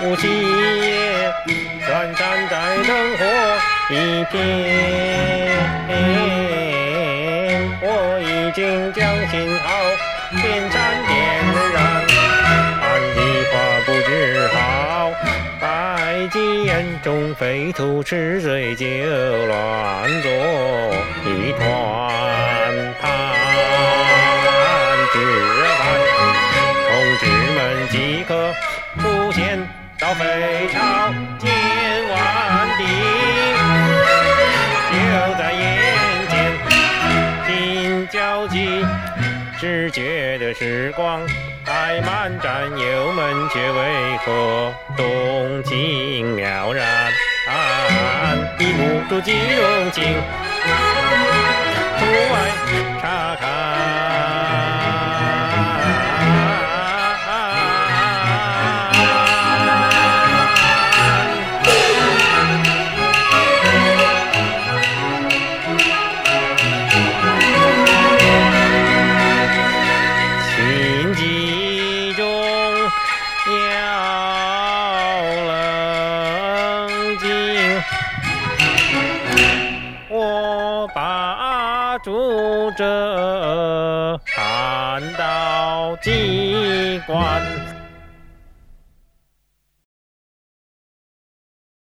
无锡也，转山在灯火一片。我已经将信号点燃点燃，按计划不知好，百计眼中飞兔吃醉酒，乱作一团。同志们即刻出现到北朝见万敌，就在眼前，心焦急，只觉得时光怠慢，战友们却为何动情了然？一幕住即用情，出外查看。情急中要冷静，我把住这看到机关。